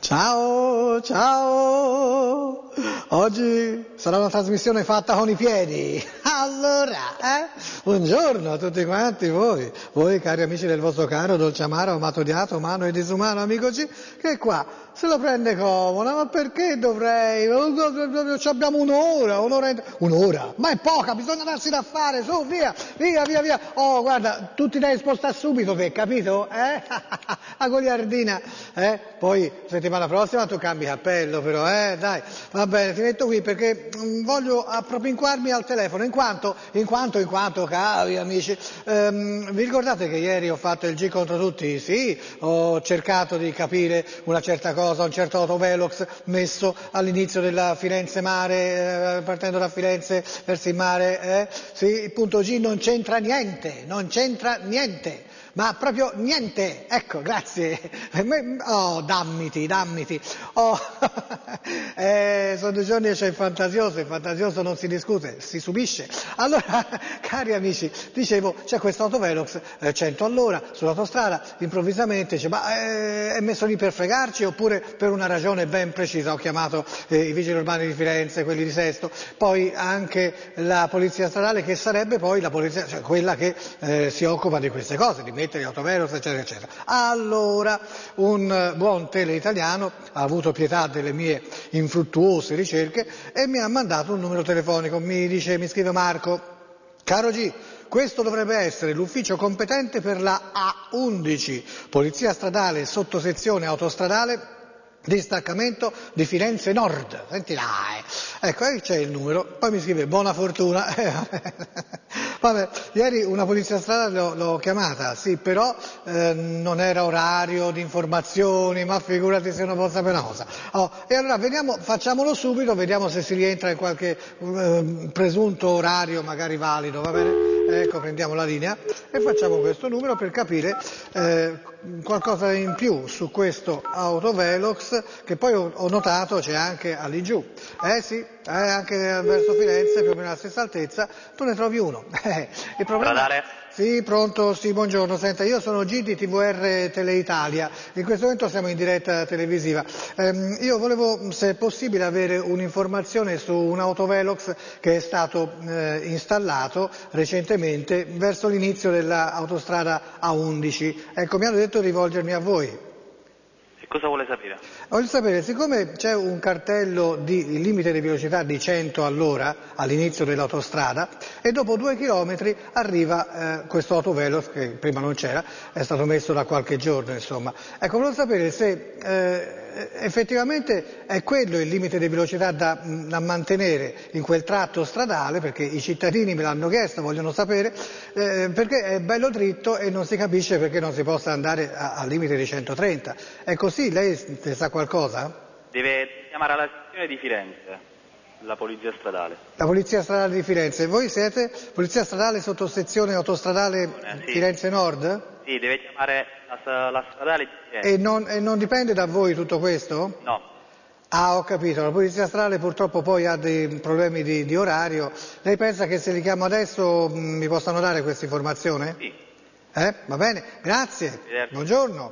Ciao, ciao! Oggi sarà una trasmissione fatta con i piedi. Allora, buongiorno a tutti quanti voi cari amici del vostro caro, dolce amaro, amato odiato, umano e disumano amico G, che qua se lo prende comoda, ma perché dovrei? Ci abbiamo un'ora? Ma è poca, bisogna darsi da fare, su, via. Oh, guarda, tu ti devi spostare subito te, capito? La goliardina, Poi, settimana prossima tu cambi cappello però, dai, va bene, ti metto qui perché voglio appropinquarmi al telefono, in quanto, cari amici, vi ricordate che ieri ho fatto il G contro tutti? Sì, ho cercato di capire una certa cosa, un certo autovelox messo all'inizio della Firenze Mare, partendo da Firenze verso il mare, sì, il punto G non c'entra niente, ma proprio niente, ecco, grazie. Oh, dammiti. Oh, sono 2 giorni che c'è il fantasioso non si discute, si subisce. Allora, cari amici, dicevo, c'è questo autovelox, 100 all'ora, sull'autostrada, improvvisamente dice, ma è messo lì per fregarci oppure per una ragione ben precisa? Ho chiamato i vigili urbani di Firenze, quelli di Sesto, poi anche la polizia stradale, che sarebbe poi la polizia, cioè quella che si occupa di queste cose, di mettere gli autovelox, eccetera, eccetera. Allora, un buon teleitaliano ha avuto pietà delle mie infruttuose ricerche e mi ha mandato un numero telefonico, mi scrive Marco, caro G, questo dovrebbe essere l'ufficio competente per la A11, Polizia Stradale, sottosezione autostradale, distaccamento di Firenze Nord. Senti là, Ecco, c'è il numero, poi mi scrive buona fortuna. Vabbè, ieri una polizia stradale l'ho chiamata, sì, però non era orario di informazioni, ma figurati se non posso sapere una cosa. E allora facciamolo subito, vediamo se si rientra in qualche presunto orario magari valido, va bene? Ecco, prendiamo la linea e facciamo questo numero per capire qualcosa in più su questo autovelox, che poi ho notato c'è anche all'Igiù. Sì, anche verso Firenze, più o meno alla stessa altezza, tu ne trovi uno. Il problema... Sì, pronto, sì, buongiorno. Senta, io sono G di TVR Teleitalia, in questo momento siamo in diretta televisiva. Io volevo, se è possibile, avere un'informazione su un autovelox che è stato installato recentemente verso l'inizio dell'autostrada A11. Ecco, mi hanno detto di rivolgermi a voi. Cosa vuole sapere? Voglio sapere, siccome c'è un cartello di limite di velocità di 100 all'ora all'inizio dell'autostrada e dopo 2 chilometri arriva questo autovelox che prima non c'era, è stato messo da qualche giorno insomma. Ecco, volevo sapere se effettivamente è quello il limite di velocità da mantenere in quel tratto stradale, perché i cittadini me l'hanno chiesto, vogliono sapere, perché è bello dritto e non si capisce perché non si possa andare al limite di 130. È così? Lei ne sa qualcosa? Deve chiamare alla sezione di Firenze, la polizia stradale. La polizia stradale di Firenze. Voi siete polizia stradale sottosezione autostradale sì. Firenze Nord? Sì, deve chiamare la stradale di Firenze. E non dipende da voi tutto questo? No. Ah, ho capito. La polizia stradale purtroppo poi ha dei problemi di orario. Lei pensa che se li chiamo adesso mi possano dare questa informazione? Sì. Va bene, grazie. Buongiorno.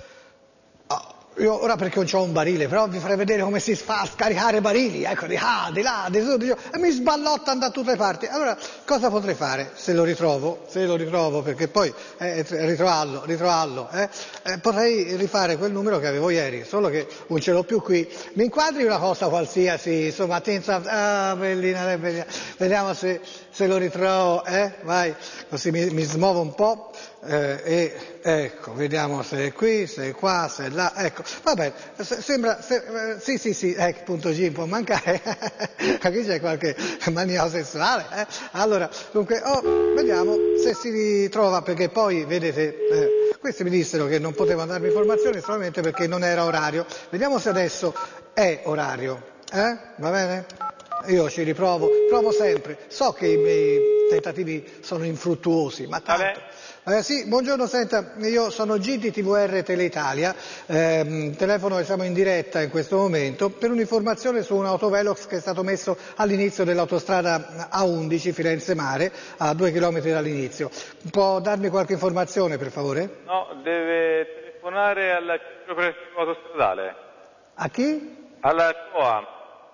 Io ora perché non c'ho un barile, però vi farei vedere come si fa a scaricare barili, ecco, di là, di su, di giù, e mi sballottano da tutte le parti. Allora, cosa potrei fare se lo ritrovo, perché poi ritrovarlo, potrei rifare quel numero che avevo ieri, solo che non ce l'ho più qui. Mi inquadri una cosa qualsiasi, insomma, bellina, vediamo se lo ritrovo, vai, così mi smuovo un po'. Ecco, vediamo se è qui, se è qua, se è là, ecco, va bene, sembra, sì, punto G può mancare, qui c'è qualche mania sessuale, Allora, dunque, vediamo se si ritrova, perché poi, vedete, questi mi dissero che non potevano darmi informazioni solamente perché non era orario, vediamo se adesso è orario, va bene? Io ci riprovo, provo sempre, so che i miei tentativi sono infruttuosi, ma tanto... Sì, buongiorno, senta, io sono G di TVR Teleitalia, telefono e siamo in diretta in questo momento per un'informazione su un autovelox che è stato messo all'inizio dell'autostrada A11 Firenze Mare, a 2 chilometri dall'inizio. Può darmi qualche informazione per favore? No, deve telefonare al centro operativo autostradale. A chi? Alla COA,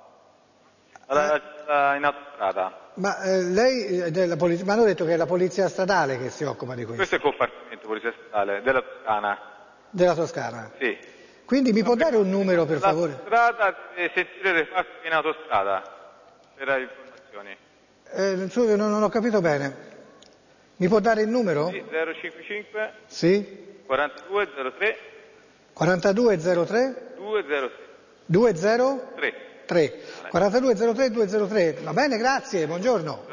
in autostrada. Ma lei della polizia, mi hanno detto che è la polizia stradale che si occupa di questo. Questo è il compartimento polizia statale della Toscana. Della Toscana? Sì. Quindi mi può dare un numero per favore? L'autostrada deve sentire il reparto in autostrada per le informazioni. Non ho capito bene. Mi può dare il numero? Sì, 055 Sì? 4203 4203 203 20 3. 4203 203. Va bene, grazie, buongiorno.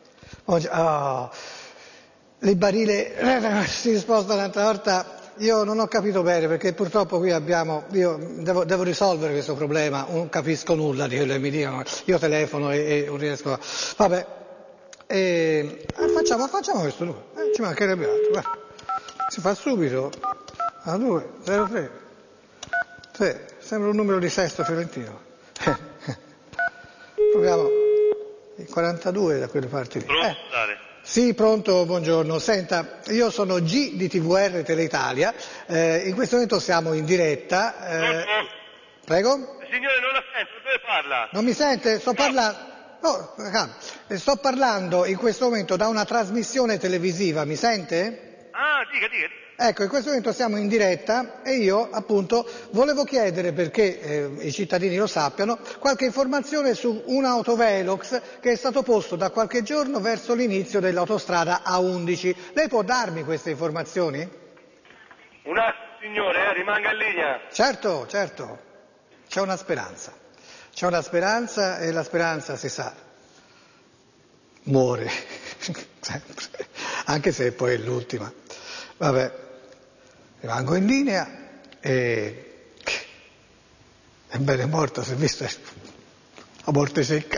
Il barile si sposta un'altra volta. Io non ho capito bene perché purtroppo qui io devo risolvere questo problema, non capisco nulla di quello che mi dicono, io telefono e non riesco a... Vabbè, facciamo questo numero, ci mancherebbe altro, guarda. Si fa subito, 2, 0, 3, sembra un numero di Sesto Fiorentino. Proviamo il 42 da quelle parti lì. Sì, pronto, buongiorno. Senta, io sono G di TVR Teleitalia, in questo momento siamo in diretta. Prego? Il signore non la sente, dove parla? Non mi sente? Sto parlando. No, sto parlando in questo momento da una trasmissione televisiva, mi sente? Ah, dica. Ecco, in questo momento siamo in diretta e io appunto volevo chiedere, perché i cittadini lo sappiano, qualche informazione su un autovelox che è stato posto da qualche giorno verso l'inizio dell'autostrada A11. Lei può darmi queste informazioni? Un attimo, signore, rimanga in linea. Certo, c'è una speranza e la speranza, si sa, muore, sempre, anche se poi è l'ultima. Vabbè, rimango in linea e bene, è morto, si è visto, la morte secca.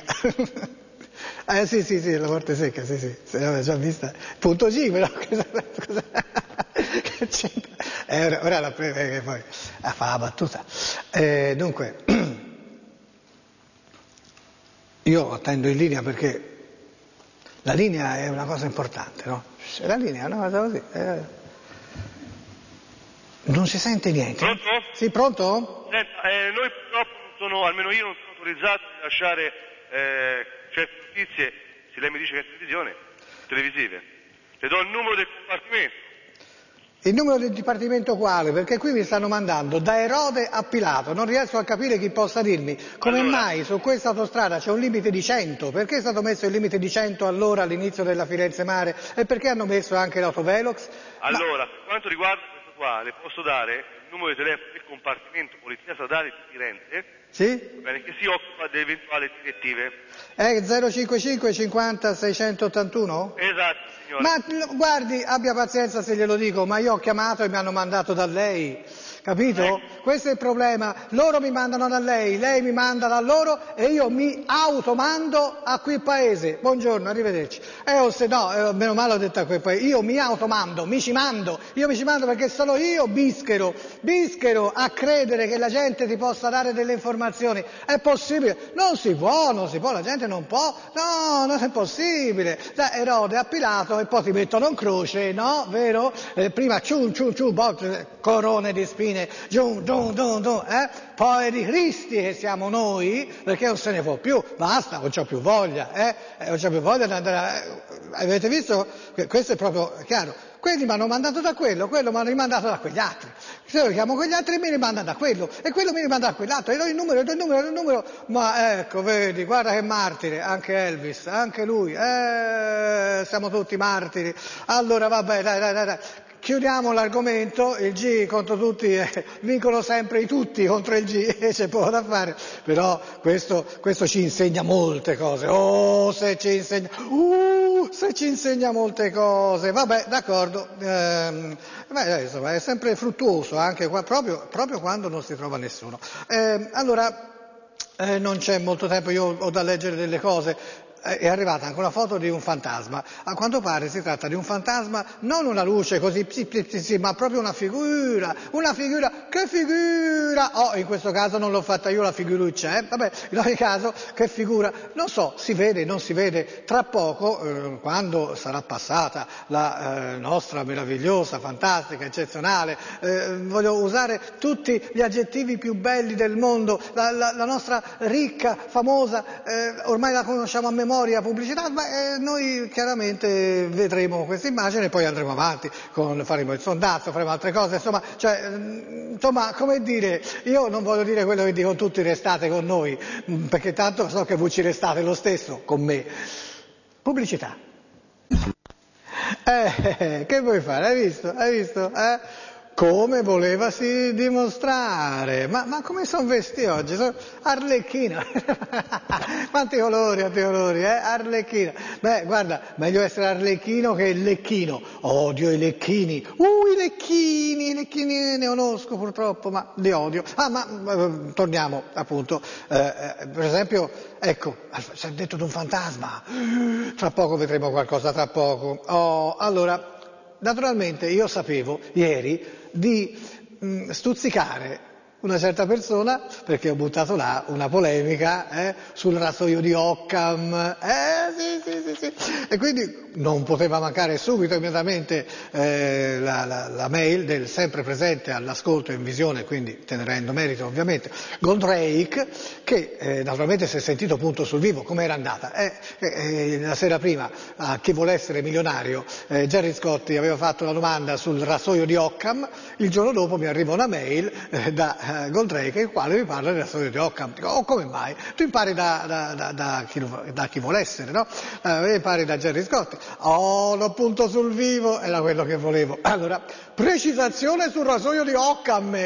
Sì, la morte secca, sì, l'aveva già vista. Punto G, però, che c'entra? Ora la prende che poi fa la battuta. Dunque, io attendo in linea perché la linea è una cosa importante, no? Se la linea è una cosa così... Non si sente niente. Pronto? Sì, pronto? Senta, noi purtroppo almeno io non sono autorizzato a lasciare certe notizie, se lei mi dice che è televisive. Le do il numero del compartimento. Il numero del dipartimento quale? Perché qui mi stanno mandando da Erode a Pilato, non riesco a capire chi possa dirmi come mai su questa autostrada c'è un limite di 100, perché è stato messo il limite di 100 allora all'inizio della Firenze Mare e perché hanno messo anche l'autovelox? Allora, per quanto riguarda questo qua, le posso dare il numero di telefono del compartimento Polizia Stradale di Firenze, sì? Che si occupa delle eventuali direttive. È 055 50 681? Esatto, signore. Ma guardi, abbia pazienza se glielo dico, ma io ho chiamato e mi hanno mandato da lei, capito? Questo è il problema, loro mi mandano da lei mi manda da loro e io mi automando a quel paese. Buongiorno, arrivederci. Meno male ho detto a quel paese, io mi automando, mi ci mando perché sono io bischero a credere che la gente ti possa dare delle informazioni. È possibile? Non si può, la gente non può, no, non è possibile. Da Erode a Pilato e poi ti mettono in croce, no? Vero? Prima corone di spine, poi di Cristi che siamo noi, perché non se ne può più, basta, non c'ho più voglia, non c'ho più voglia di andare avete visto? Questo è proprio chiaro. Quelli mi hanno mandato da quello mi hanno rimandato da quegli altri. Se io chiamo quegli altri mi rimanda da quello, e quello mi rimanda da quell'altro, e do il numero, ma ecco, vedi, guarda che martire, anche Elvis, anche lui, siamo tutti martiri. Allora vabbè, dai. Chiudiamo l'argomento, il G contro tutti, vincono sempre i tutti contro il G, c'è poco da fare, però questo ci insegna molte cose, se ci insegna molte cose, vabbè, d'accordo, insomma, è sempre fruttuoso, anche qua, proprio quando non si trova nessuno. Allora, non c'è molto tempo, io ho da leggere delle cose. è arrivata anche una foto di un fantasma. A quanto pare si tratta di un fantasma, non una luce così, ma proprio una figura, che figura! Oh, in questo caso non l'ho fatta io la figuruccia, vabbè, in ogni caso, che figura, non so, si vede, non si vede, tra poco, quando sarà passata la nostra meravigliosa, fantastica, eccezionale, voglio usare tutti gli aggettivi più belli del mondo, la nostra ricca, famosa, ormai la conosciamo a memoria, pubblicità, ma noi chiaramente vedremo questa immagine e poi andremo avanti, faremo il sondazzo, faremo altre cose, insomma, come dire, io non voglio dire quello che dicono tutti, restate con noi, perché tanto so che voi ci restate lo stesso con me. Pubblicità. Che vuoi fare? Hai visto? Come volevasi dimostrare, ma come sono vestiti oggi? Sono Arlecchino, quanti colori, Arlecchino. Beh, guarda, meglio essere Arlecchino che il Lecchino. Odio i Lecchini, i Lecchini ne conosco purtroppo, ma li odio. Ma torniamo appunto, per esempio, ecco, si è detto di un fantasma, tra poco vedremo qualcosa, tra poco. Allora, naturalmente io sapevo ieri di stuzzicare una certa persona perché ho buttato là una polemica sul rasoio di Occam, sì. E quindi non poteva mancare subito immediatamente la mail del sempre presente all'ascolto in visione, quindi te ne rendo merito ovviamente, Goldrake, che naturalmente si è sentito punto sul vivo. Come era andata? La sera prima a Chi vuole essere milionario Gerry Scotti aveva fatto una domanda sul rasoio di Occam, il giorno dopo mi arriva una mail da Goldrake, il quale mi parla del rasoio di Occam. Dico, come mai? Tu impari da chi vuole essere, no? Impari da Gerry Scotti. Lo punto sul vivo, era quello che volevo. Allora, precisazione sul rasoio di Occam.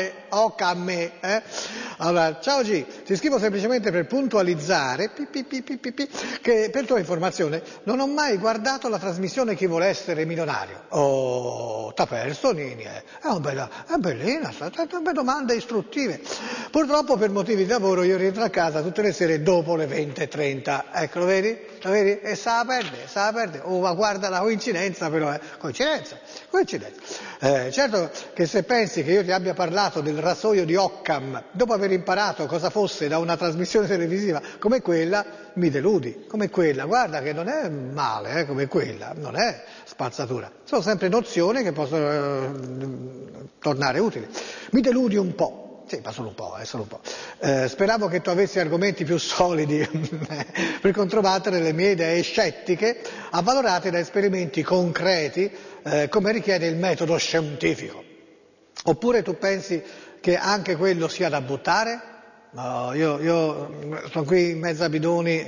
Allora, ciao G, ti scrivo semplicemente per puntualizzare che per tua informazione non ho mai guardato la trasmissione Chi vuole essere milionario. T'ha perso, Nini? È bellina, belle domande istruttive. Purtroppo per motivi di lavoro io rientro a casa tutte le sere dopo le 20:30. Ecco, lo vedi? E se la perde. Ma guarda la coincidenza però, coincidenza. Certo che se pensi che io ti abbia parlato del rasoio di Occam dopo aver imparato cosa fosse da una trasmissione televisiva come quella, mi deludi. Come quella, guarda che non è male, come quella, non è spazzatura. Sono sempre nozioni che possono tornare utili. Mi deludi un po'. Sì, ma solo un po'. Speravo che tu avessi argomenti più solidi per controbattere le mie idee scettiche, avvalorate da esperimenti concreti, come richiede il metodo scientifico. Oppure tu pensi che anche quello sia da buttare? No, io sono qui in mezzo a bidoni,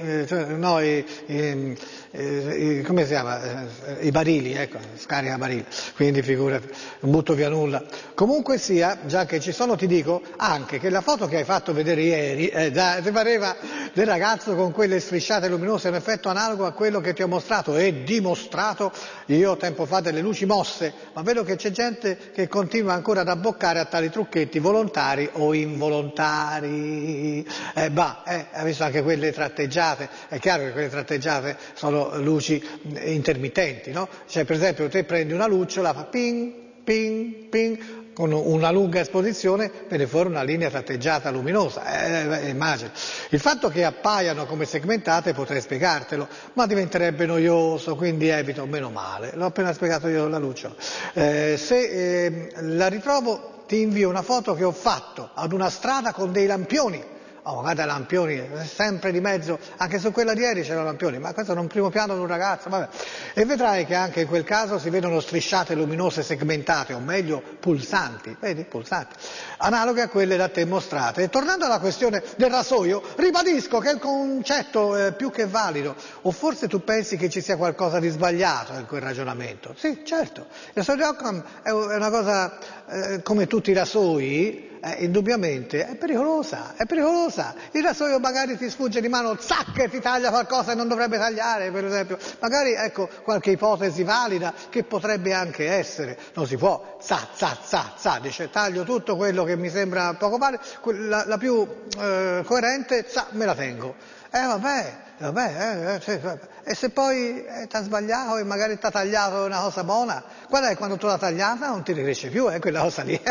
come si chiama? I barili, ecco, scarica barili, quindi figurati, non butto via nulla. Comunque sia, già che ci sono, ti dico anche che la foto che hai fatto vedere ieri, ti pareva del ragazzo con quelle strisciate luminose, un effetto analogo a quello che ti ho mostrato e dimostrato io tempo fa delle luci mosse, ma vedo che c'è gente che continua ancora ad abboccare a tali trucchetti volontari o involontari. Hai visto anche quelle tratteggiate? È chiaro che quelle tratteggiate sono luci intermittenti, no? Cioè, per esempio, te prendi una lucciola, fa ping, ping, ping, con una lunga esposizione viene fuori una linea tratteggiata luminosa, immagini. Il fatto che appaiano come segmentate potrei spiegartelo, ma diventerebbe noioso, quindi evito, meno male, l'ho appena spiegato io la lucciola. Se la ritrovo ti invio una foto che ho fatto ad una strada con dei lampioni. Guarda, lampioni, sempre di mezzo, anche su quella di ieri c'erano lampioni, ma questo è un primo piano di un ragazzo, vabbè. E vedrai che anche in quel caso si vedono strisciate luminose segmentate, o meglio pulsanti, vedi, pulsanti, analoghe a quelle da te mostrate. E tornando alla questione del rasoio, ribadisco che il concetto è più che valido, o forse tu pensi che ci sia qualcosa di sbagliato in quel ragionamento? Sì, certo, il rasoio di Occam è una cosa, come tutti i rasoi, indubbiamente è pericolosa. Il rasoio magari ti sfugge di mano, zac, e ti taglia qualcosa che non dovrebbe tagliare, per esempio. Magari, ecco, qualche ipotesi valida che potrebbe anche essere. Non si può, dice, taglio tutto quello che mi sembra poco vale, la più coerente, me la tengo. Vabbè, vabbè, sì, e se poi ti ha sbagliato e magari ti ha tagliato una cosa buona, guarda che quando tu l'hai tagliata non ti riesce più, quella cosa lì.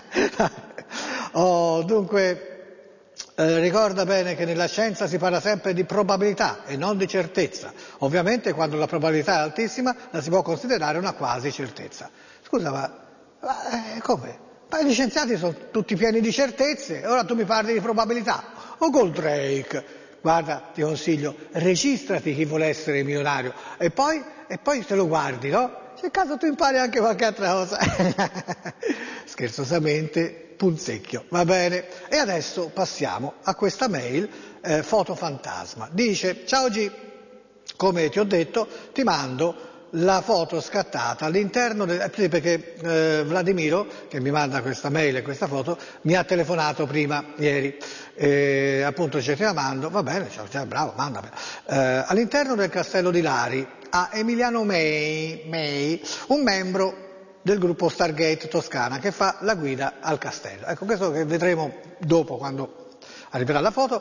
Dunque, ricorda bene che nella scienza si parla sempre di probabilità e non di certezza. Ovviamente quando la probabilità è altissima la si può considerare una quasi certezza. Scusa, ma come? Ma gli scienziati sono tutti pieni di certezze, ora tu mi parli di probabilità. O Goldrake, guarda, ti consiglio, registrati chi vuole essere milionario e poi te lo guardi, no? Se caso tu impari anche qualche altra cosa. Scherzosamente, punzecchio, va bene. E adesso passiamo a questa mail, foto fantasma. Dice, ciao G, come ti ho detto, ti mando la foto scattata all'interno perché Vladimiro, che mi manda questa mail e questa foto, mi ha telefonato prima, ieri, appunto ci la mando, va bene, cioè, bravo, mandamela. All'interno del castello di Lari, a Emiliano May, un membro del gruppo Stargate Toscana che fa la guida al castello. Ecco, questo che vedremo dopo quando arriverà la foto,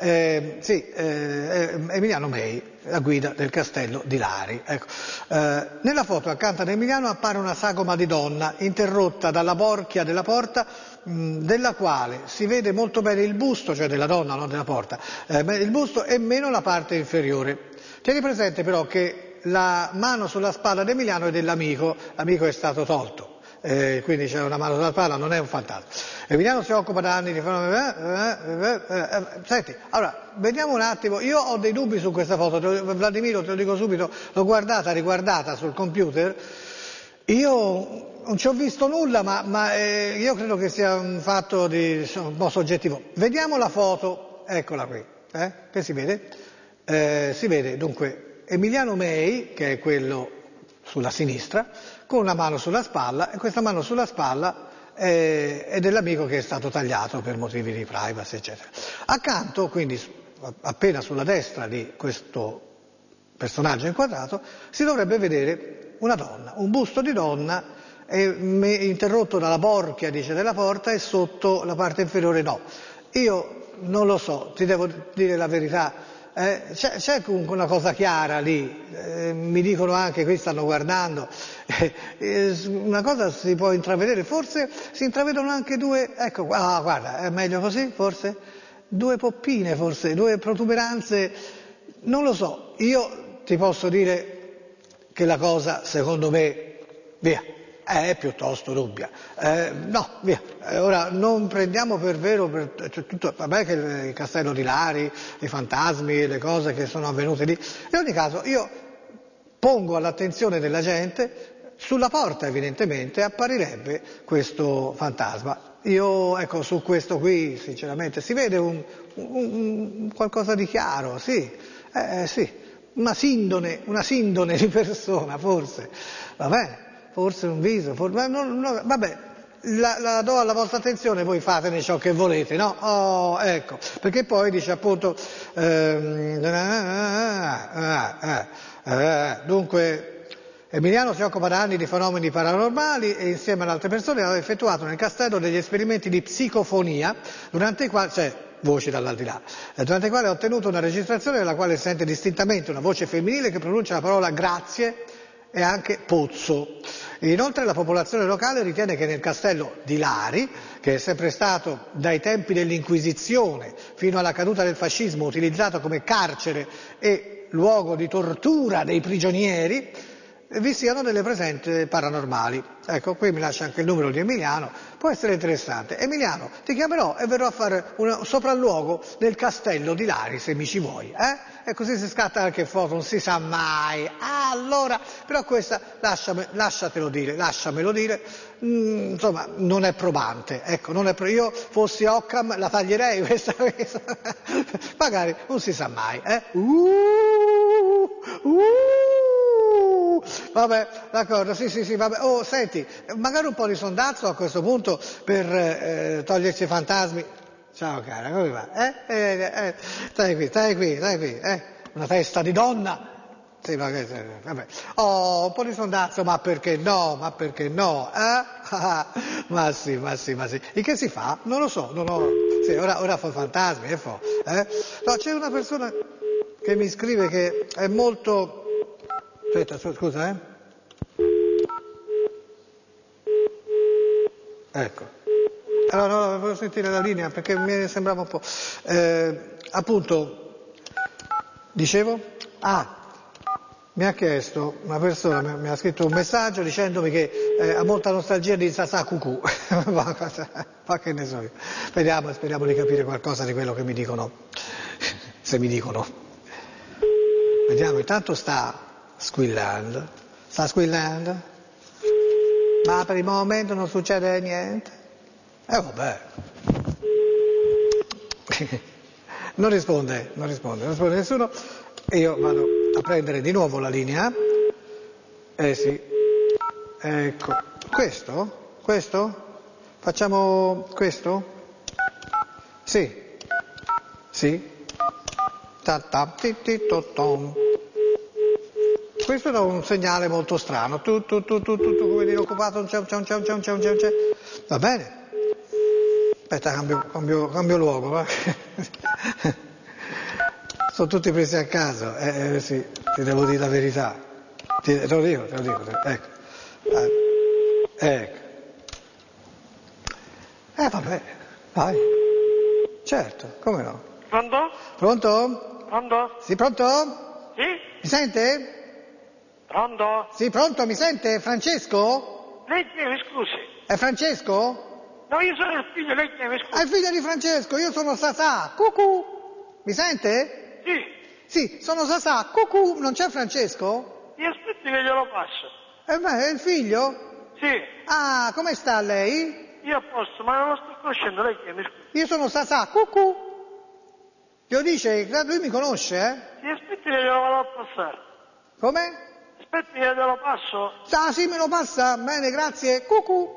Emiliano May, la guida del castello di Lari. Ecco. Nella foto accanto ad Emiliano appare una sagoma di donna interrotta dalla borchia della porta, della quale si vede molto bene il busto, cioè della donna, non della porta, il busto e meno la parte inferiore. Tieni presente però che la mano sulla spalla di Emiliano è dell'amico, l'amico è stato tolto. Quindi c'è una mano sulla spalla, non è un fantasma. Emiliano si occupa da anni di senti, allora, vediamo un attimo, io ho dei dubbi su questa foto, Vladimiro, te lo dico subito, l'ho guardata, riguardata sul computer, io non ci ho visto nulla, ma io credo che sia un fatto un po' soggettivo. Vediamo la foto, eccola qui, che si vede? Si vede dunque Emiliano May, che è quello sulla sinistra, con una mano sulla spalla, e questa mano sulla spalla è dell'amico che è stato tagliato per motivi di privacy, eccetera. Accanto, quindi appena sulla destra di questo personaggio inquadrato, si dovrebbe vedere una donna, un busto di donna interrotto dalla borchia, dice, della porta, e sotto la parte inferiore no. Io non lo so, ti devo dire la verità. C'è comunque una cosa chiara lì, mi dicono anche, qui stanno guardando, una cosa si può intravedere, forse si intravedono anche due, ecco, guarda, è meglio così forse? Due poppine forse, due protuberanze, non lo so, io ti posso dire che la cosa secondo me, via, è piuttosto dubbia. No, via. Ora non prendiamo per vero, tutto, vabbè che il castello di Lari, i fantasmi, le cose che sono avvenute lì. In ogni caso io pongo all'attenzione della gente, sulla porta evidentemente apparirebbe questo fantasma. Io, ecco, su questo qui, sinceramente, si vede un qualcosa di chiaro, sì, una sindone di persona, forse, va bene. Forse un viso, vabbè, la do alla vostra attenzione, voi fatene ciò che volete, no? Ecco, perché poi dice appunto, dunque, Emiliano si occupa da anni di fenomeni paranormali e insieme ad altre persone ha effettuato nel castello degli esperimenti di psicofonia, durante i quali, cioè voci dall'aldilà, durante i quali ha ottenuto una registrazione nella quale si sente distintamente una voce femminile che pronuncia la parola grazie e anche pozzo. Inoltre la popolazione locale ritiene che nel castello di Lari, che è sempre stato dai tempi dell'Inquisizione fino alla caduta del fascismo utilizzato come carcere e luogo di tortura dei prigionieri, vi siano delle presenze paranormali. Ecco, qui mi lascia anche il numero di Emiliano, può essere interessante. Emiliano, ti chiamerò e verrò a fare un sopralluogo nel castello di Lari, se mi ci vuoi, E così si scatta anche foto, non si sa mai. Allora, però questa, lasciamelo dire, insomma, non è probante, ecco, io fossi Occam la taglierei questa. Magari, non si sa mai, Vabbè, d'accordo, sì, vabbè. Oh, senti, magari un po' di sondazzo a questo punto per toglierci i fantasmi. Ciao cara, come va? Stai qui, una testa di donna. Sì, vabbè. Oh, un po' di sondazzo, ma perché no? Ma sì. E che si fa? Non lo so, sì, ora fa fantasmi, No, c'è una persona. che mi scrive che è molto... Aspetta, scusa, Ecco. Allora, no, volevo sentire la linea perché mi sembrava un po'... appunto, dicevo? Mi ha chiesto, una persona mi ha scritto un messaggio dicendomi che ha molta nostalgia di Sasà Cucù. Ma che ne so io. Speriamo di capire qualcosa di quello che mi dicono. Se mi dicono. Vediamo, intanto sta squillando. Sta squillando. Ma per il momento non succede niente. Vabbè. Non risponde nessuno. E io vado a prendere di nuovo la linea. Sì. Ecco. Questo? Facciamo questo? Sì. Questo dà un segnale molto strano. Tu, come dire, occupato, c'è. Va bene. Aspetta, cambio luogo, va? Sono tutti presi a caso, sì, ti devo dire la verità. Te lo dico, ecco. Vabbè, vai. Certo, come no. Pronto? Pronto? Pronto? Sì, pronto? Sì? Mi sente? Pronto? Sì, pronto, mi sente? Francesco? Lei chi è, mi scusi? È Francesco? No, io sono il figlio, lei chi è, mi scusi? È il figlio di Francesco, io sono Sasà. Cucù. Mi sente? Sì. Sì, sono Sasà. Cucù, non c'è Francesco? Mi aspetti che glielo passo. È il figlio? Sì. Ah, come sta lei? Io a posto, ma non lo sto conoscendo, lei chi è, mi scusi? Io sono Sasà. Cucù. Glielo dice, lui mi conosce, Mi aspetti che glielo vado a passare. Come? Aspetti che glielo passo? Ah, sì, me lo passa. Bene, grazie. Cucù.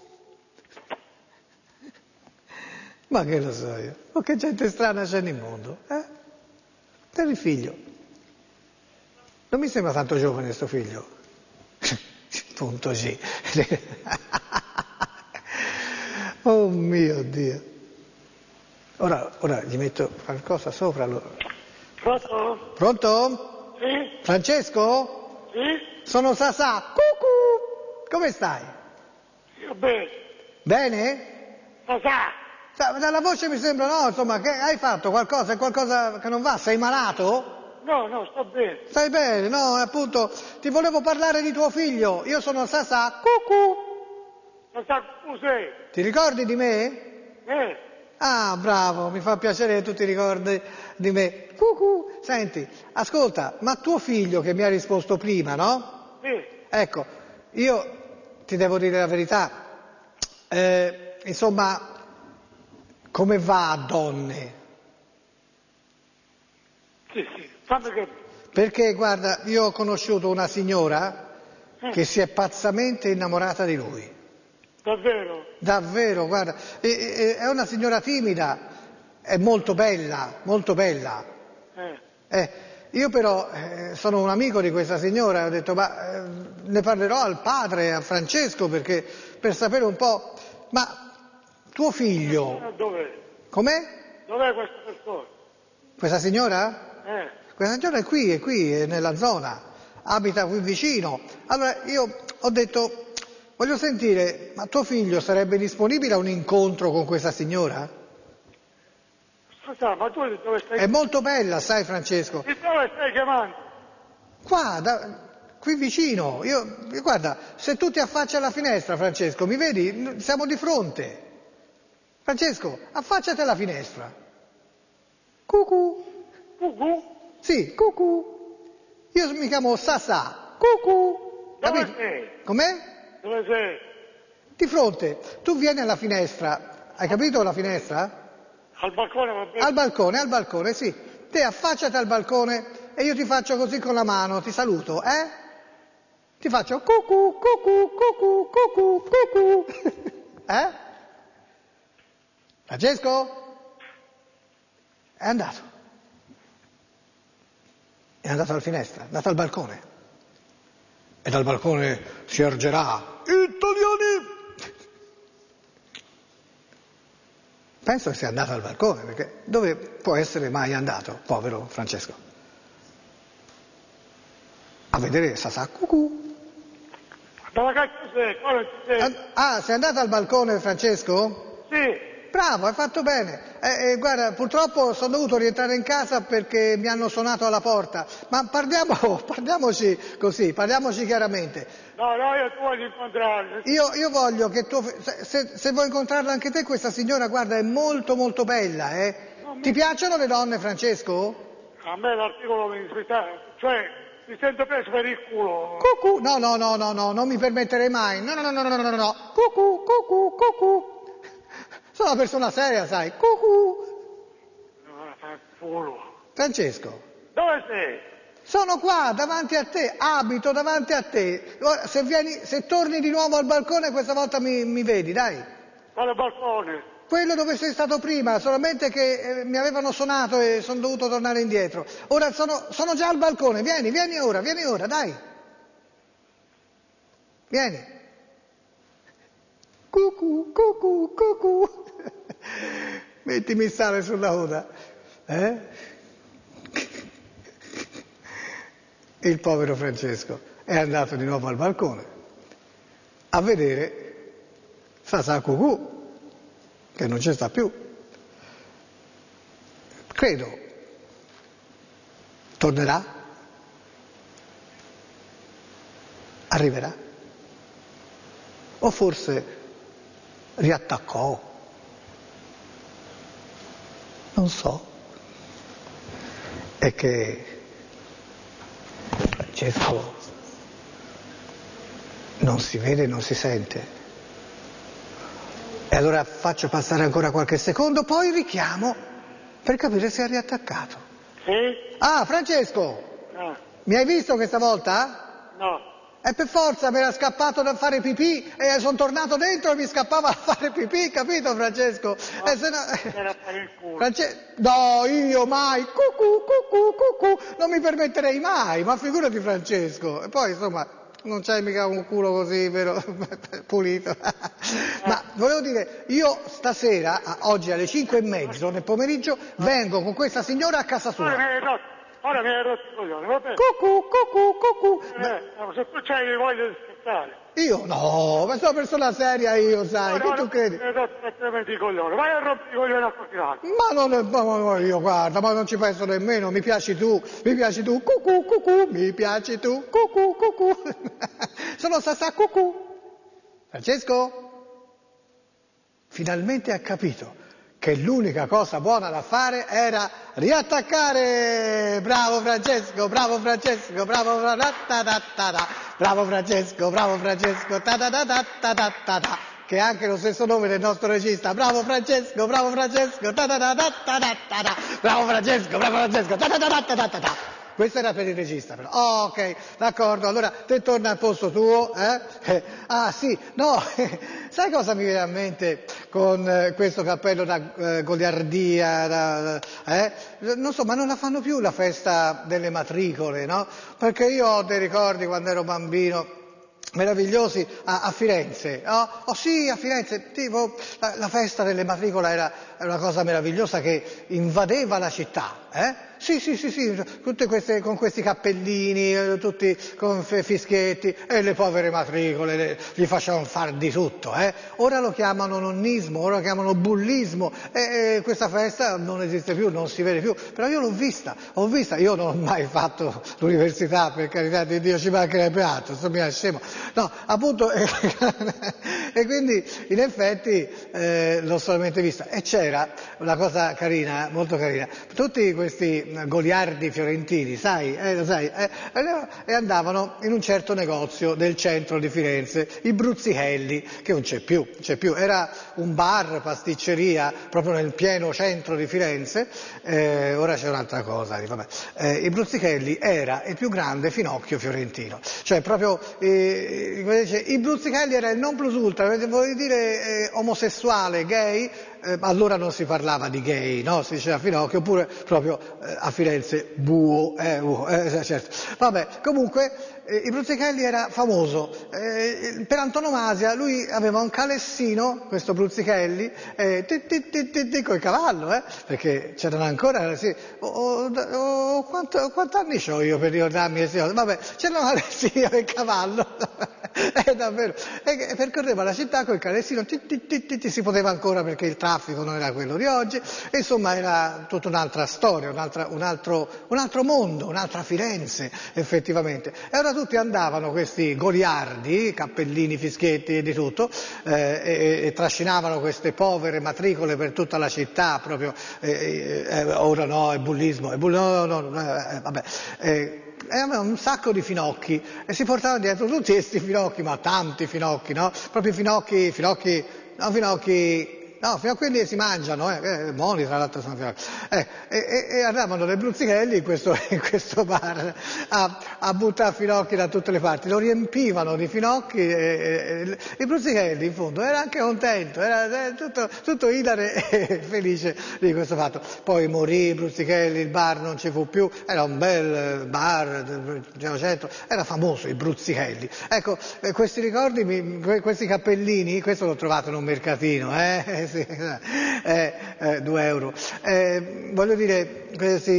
Ma che lo so io. Ma che gente strana c'è nel mondo, Per il figlio. Non mi sembra tanto giovane sto figlio. Punto G. Oh mio Dio. Ora gli metto qualcosa sopra allora. Pronto? Pronto? Sì? Francesco? Sì? Sono Sasà. Cucù. Come stai? Io bene. Bene? Sasà. Dalla voce mi sembra, no, insomma, che hai fatto qualcosa? È qualcosa che non va? Sei malato? No, sto bene. Stai bene, no, appunto, ti volevo parlare di tuo figlio. Io sono Sasà. Cucù. Sasà, tu sei? Ti ricordi di me? Ah, bravo, mi fa piacere che tu ti ricordi di me. Cucù. Senti, ascolta, ma tuo figlio che mi ha risposto prima, no? Sì. Ecco, io ti devo dire la verità. Insomma, come va a donne? Sì, fammi capire. Perché, guarda, io ho conosciuto una signora che si è pazzamente innamorata di lui. Davvero? Davvero, guarda. È una signora timida, è molto bella, molto bella. Io però sono un amico di questa signora e ho detto, ma ne parlerò al padre, a Francesco, perché per sapere un po'. Ma tuo figlio... Dov'è? Com'è? Dov'è questa persona? Questa signora? Questa signora è qui, è nella zona, abita qui vicino. Allora io ho detto, voglio sentire, ma tuo figlio sarebbe disponibile a un incontro con questa signora? Scusa, ma tu dove stai? È molto bella, sai Francesco? Di dove stai chiamando? Qua, qui vicino. Guarda, se tu ti affacci alla finestra, Francesco, mi vedi? Siamo di fronte. Francesco, affacciati alla finestra. Cucù. Cucù? Sì, cucù. Io mi chiamo Sasà. Cucù. Dove sei? Com'è? Dove sei? Di fronte. Tu vieni alla finestra. Hai capito la finestra? Al balcone va bene? Al balcone, sì. Te affacciati al balcone e io ti faccio così con la mano, ti saluto, Ti faccio cucù, cucù, cucù, cucù, cucù. Francesco? È andato alla finestra, è andato al balcone. E dal balcone si ergerà: italiani! Penso che sia andato al balcone, perché dove può essere mai andato, povero Francesco? a vedere Sasà Cucù. Dove cazzo sei? Qua non ci sei? Ah, sei andato al balcone, Francesco? Sì. Bravo, hai fatto bene. Guarda, purtroppo sono dovuto rientrare in casa perché mi hanno suonato alla porta. Ma parliamoci così, parliamoci chiaramente. No, io tu voglio incontrarla. Io voglio che se vuoi incontrarla anche te, questa signora, guarda, è molto molto bella, Ti piacciono le donne, Francesco? A me l'articolo mi cioè mi sento preso per il culo. Cucù, no, non mi permetterei mai. No. Cucù. Sono una persona seria, sai. Cucù. No, fa culo. Francesco. Dove sei? Sono qua, davanti a te, abito davanti a te. Ora, se torni di nuovo al balcone, questa volta mi vedi, dai. Quale balcone? Quello dove sei stato prima, solamente che mi avevano suonato e sono dovuto tornare indietro. Ora sono già al balcone, vieni ora, dai. Vieni. Cucù. Mettimi il sale sulla coda. Il povero Francesco è andato di nuovo al balcone a vedere Sasà Cucù, che non ci sta più. Credo tornerà, arriverà, o forse riattaccò, non so. È che Francesco non si vede, non si sente. E allora faccio passare ancora qualche secondo, poi richiamo per capire se è riattaccato. Sì? Ah, Francesco! No. Mi hai visto questa volta? No. E per forza mi era scappato da fare pipì e sono tornato dentro e mi scappava a fare pipì, capito Francesco? No, E se no... era a fare il culo. No, io mai, cucù, non mi permetterei mai, ma figurati Francesco. E poi insomma non c'hai mica un culo così, vero, pulito. Ma volevo dire, io stasera, oggi alle 5:30 nel pomeriggio, vengo con questa signora a casa sua. Ora mi hai rotto il coglione, va bene? Cucù. Se tu c'hai voglia di scherzare. Io no, ma sono una persona seria io, sai, che tu credi? Mi hai rotto praticamente il coglione, vai a rompere i coglioni a qualche altro. Ma io guarda, ma non ci penso nemmeno, mi piaci tu, cucù, mi piaci tu, cucù. Sono Sasà Cucù. Francesco? Finalmente ha capito che l'unica cosa buona da fare era riattaccare. Bravo Francesco, bravo Francesco, bravo Francesco, che è anche lo stesso nome del nostro regista. Bravo Francesco, bravo Francesco, bravo Francesco, Questo era per il regista però. Oh, ok, d'accordo, allora te torna al posto tuo, Ah sì, no, sai cosa mi viene a mente con questo cappello da goliardia, Non so, ma non la fanno più la festa delle matricole, no? Perché io ho dei ricordi quando ero bambino meravigliosi a Firenze, oh sì, a Firenze, tipo la festa delle matricole era una cosa meravigliosa che invadeva la città, Sì, tutte queste, con questi cappellini, tutti con fischietti, e le povere matricole gli facevano far di tutto, Ora lo chiamano nonnismo, ora lo chiamano bullismo, e questa festa non esiste più, non si vede più, però io l'ho vista, io non ho mai fatto l'università, per carità di Dio, ci mancherebbe altro, insomma, scemo, no, appunto, e quindi in effetti l'ho solamente vista, e c'era una cosa carina, molto carina, tutti questi goliardi fiorentini, sai, e andavano in un certo negozio del centro di Firenze, i Bruzzichelli, che non c'è più, era un bar, pasticceria, proprio nel pieno centro di Firenze, ora c'è un'altra cosa, vabbè. I Bruzzichelli era il più grande finocchio fiorentino, cioè proprio, i Bruzzichelli era il non plus ultra, volevi dire omosessuale, gay, allora non si parlava di gay, no? Si diceva Finocchio, oppure proprio a Firenze buo, certo. Vabbè, comunque il Bruzzichelli era famoso, per antonomasia lui aveva un calessino, questo Bruzzichelli, col cavallo, perché c'erano ancora, sì, quanti anni c'ho io per ricordarmi queste cose? Vabbè, c'era un calessino e il cavallo, davvero, e percorreva la città col calessino, si poteva ancora perché il traffico non era quello di oggi, e insomma era tutta un'altra storia, un altro mondo, un'altra Firenze effettivamente. E ora tutti andavano questi goliardi, cappellini, fischietti e di tutto, e trascinavano queste povere matricole per tutta la città, proprio, ora no, è bullismo, vabbè. E aveva un sacco di finocchi e si portavano dietro tutti questi finocchi, ma tanti finocchi, no? Proprio finocchi, quelli che si mangiano, buoni tra l'altro sono finocchi. E andavano dai Bruzzichelli in questo bar a buttare finocchi da tutte le parti, lo riempivano di finocchi e il Bruzzichelli in fondo era anche contento, era tutto ilare e felice di questo fatto. Poi morì Bruzzichelli, il bar non ci fu più, era un bel bar del centro, era famoso il Bruzzichelli. Ecco, questi ricordi, questi cappellini, questo l'ho trovato in un mercatino, sì, 2 euro. Voglio dire,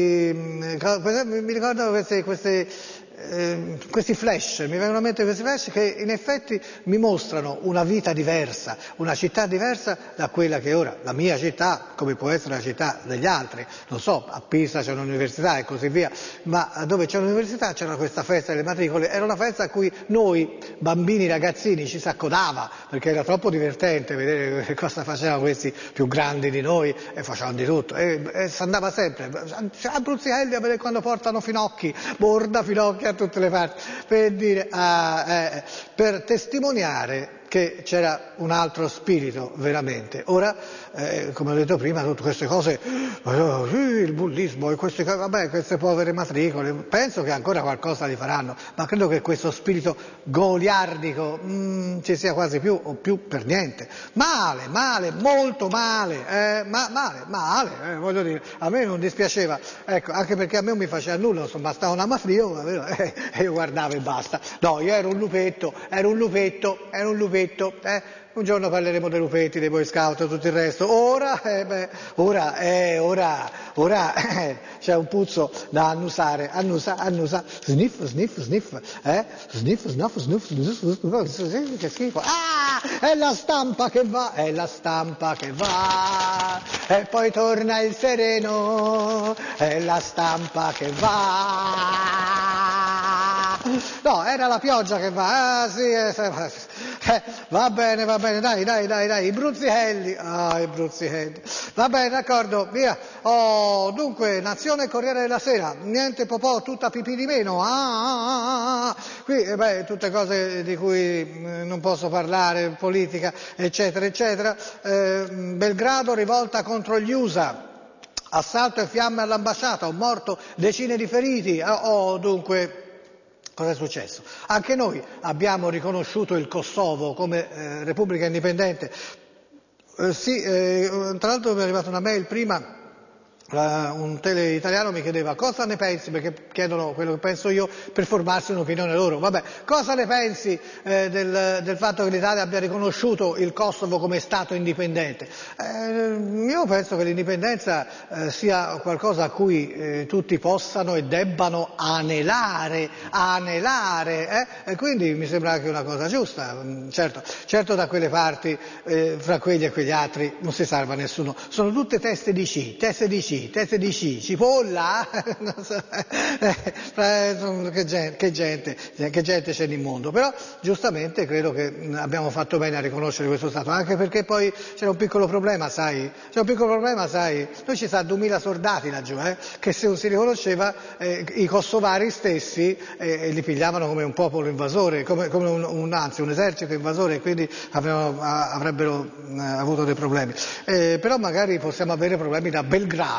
mi ricordano questi flash, mi vengono a mente questi flash che in effetti mi mostrano una vita diversa, una città diversa da quella che è ora, la mia città, come può essere la città degli altri. Non so, a Pisa c'è un'università e così via, ma dove c'è un'università c'era questa festa delle matricole, era una festa a cui noi, bambini, ragazzini, ci si accodava, perché era troppo divertente vedere cosa facevano questi più grandi di noi e facevano di tutto. E si andava sempre a Bruzzichelli a vedere quando portano finocchi, borda finocchi a tutte le parti, per dire, per testimoniare che c'era un altro spirito veramente. Ora, come ho detto prima, tutte queste cose, il bullismo e queste povere matricole, penso che ancora qualcosa li faranno, ma credo che questo spirito goliardico ci sia quasi più o più per niente. Male, molto male, voglio dire, a me non dispiaceva, ecco, anche perché a me non mi faceva nulla, insomma, stava una matriola e io guardavo e basta. No, io ero un lupetto. Un giorno parleremo dei lupetti, dei Boy Scout e tutto il resto. Ora c'è un puzzo da annusare, annusa, sniff, che schifo. È la stampa che va, e poi torna il sereno, è la stampa che va. No, era la pioggia che va, sì, va bene, dai, i Bruzzichelli, va bene, d'accordo, via. Dunque, Nazione Corriere della Sera, niente popò, tutta pipì di meno, qui, tutte cose di cui non posso parlare, politica, eccetera, Belgrado rivolta contro gli USA. Assalto e fiamme all'ambasciata, un morto, decine di feriti, dunque. Cosa è successo? Anche noi abbiamo riconosciuto il Kosovo come Repubblica Indipendente. Tra l'altro mi è arrivata una mail prima, un tele italiano mi chiedeva cosa ne pensi, perché chiedono quello che penso io per formarsi un'opinione loro. Vabbè, cosa ne pensi del fatto che l'Italia abbia riconosciuto il Kosovo come Stato indipendente? Io penso che l'indipendenza sia qualcosa a cui tutti possano e debbano anelare, e quindi mi sembra anche una cosa giusta. Certo da quelle parti, fra quelli e quegli altri non si salva nessuno, sono tutte teste di C, cipolla, non so, che gente c'è nel mondo, però giustamente credo che abbiamo fatto bene a riconoscere questo Stato, anche perché poi c'era un piccolo problema, sai, noi ci sta 2000 soldati laggiù, che se non si riconosceva i kosovari stessi li pigliavano come un popolo invasore, come un esercito invasore, e quindi avrebbero avuto dei problemi, però magari possiamo avere problemi da Belgrado,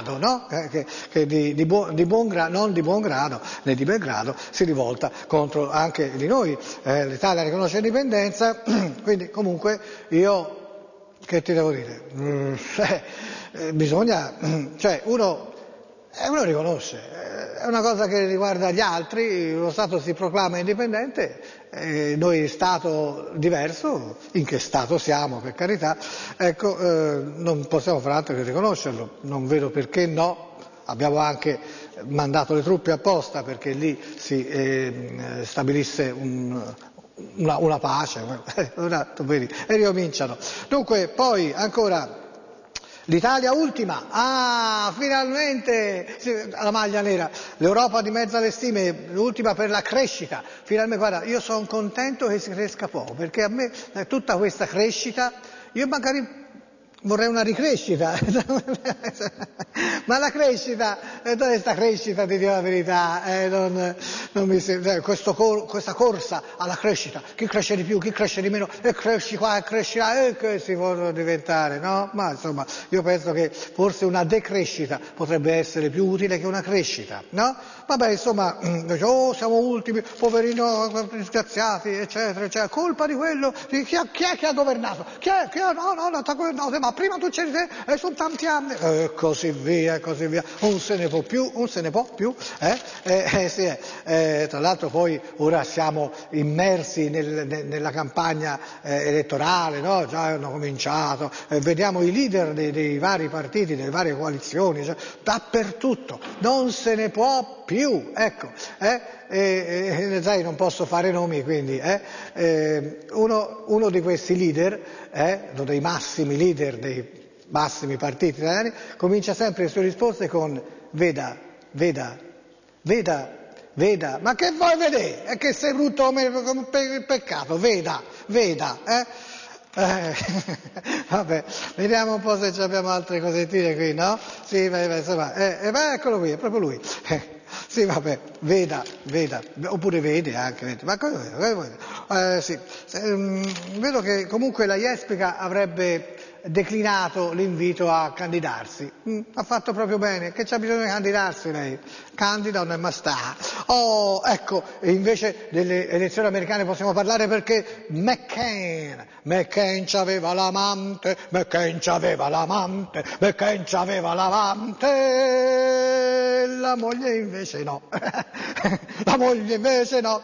grado, no? Che non di buon grado né di bel grado si rivolta contro anche di noi. L'Italia riconosce l'indipendenza, quindi comunque io, che ti devo dire? Bisogna, cioè uno riconosce, è una cosa che riguarda gli altri, lo Stato si proclama indipendente, noi Stato diverso, in che Stato siamo, per carità, ecco, non possiamo fare altro che riconoscerlo, non vedo perché no, abbiamo anche mandato le truppe apposta perché lì si stabilisse una pace, ora vedi, e ricominciano. Dunque, poi ancora... L'Italia ultima, finalmente, la maglia nera, l'Europa di mezzo alle stime, l'ultima per la crescita, finalmente, guarda, io sono contento che si cresca poco, perché a me tutta questa crescita, io magari vorrei una ricrescita, ma la crescita, dove sta crescita, ti dico la verità, non mi sembra, questa corsa alla crescita, chi cresce di più, chi cresce di meno, e cresci qua e cresci là, e che si può diventare, no? Ma insomma, io penso che forse una decrescita potrebbe essere più utile che una crescita, no? Vabbè, insomma, siamo ultimi, poverino, disgraziati, eccetera, eccetera, colpa di quello, chi è che ha governato? No, non ti ha governato, ma prima tu c'eri te e sono tanti anni, e così via, non se ne può più, sì, tra l'altro poi ora siamo immersi nella campagna elettorale, no? Già hanno cominciato, vediamo i leader dei vari partiti, delle varie coalizioni, cioè, dappertutto, non se ne può più, ecco, sai, non posso fare nomi, quindi, uno di questi leader, uno dei massimi leader dei massimi partiti italiani, comincia sempre le sue risposte con veda, ma che vuoi vedere? È che sei brutto come peccato, veda, vabbè, vediamo un po' se abbiamo altre cosettine qui, no? Sì, insomma, eccolo qui, è proprio lui. Sì, vabbè, veda, oppure vede anche, ma sì. Vedo che comunque la Jespica avrebbe declinato l'invito a candidarsi. Ha fatto proprio bene, che c'ha bisogno di candidarsi lei? Candida non è ma sta. Oh, ecco, e invece delle elezioni americane possiamo parlare perché McCain c'aveva l'amante, la moglie invece no. La moglie invece no.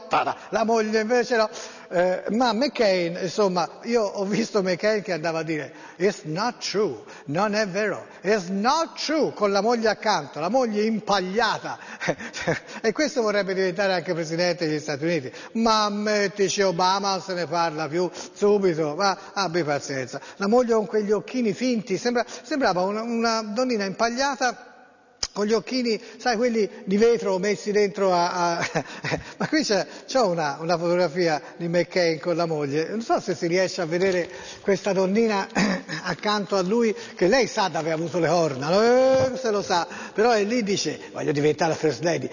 Ma McCain, insomma, io ho visto McCain che andava a dire "It's not true", non è vero, "It's not true", con la moglie accanto, la moglie impagliata. E questo vorrebbe diventare anche presidente degli Stati Uniti. Ma mettici Obama, non se ne parla più, subito, ma abbi pazienza. La moglie con quegli occhini finti, sembrava una donnina impagliata, con gli occhini, sai, quelli di vetro messi dentro ma qui c'ho una fotografia di McCain con la moglie, non so se si riesce a vedere questa donnina accanto a lui, che lei sa dove ha avuto le corna, se lo sa, però è lì, dice voglio diventare la first lady,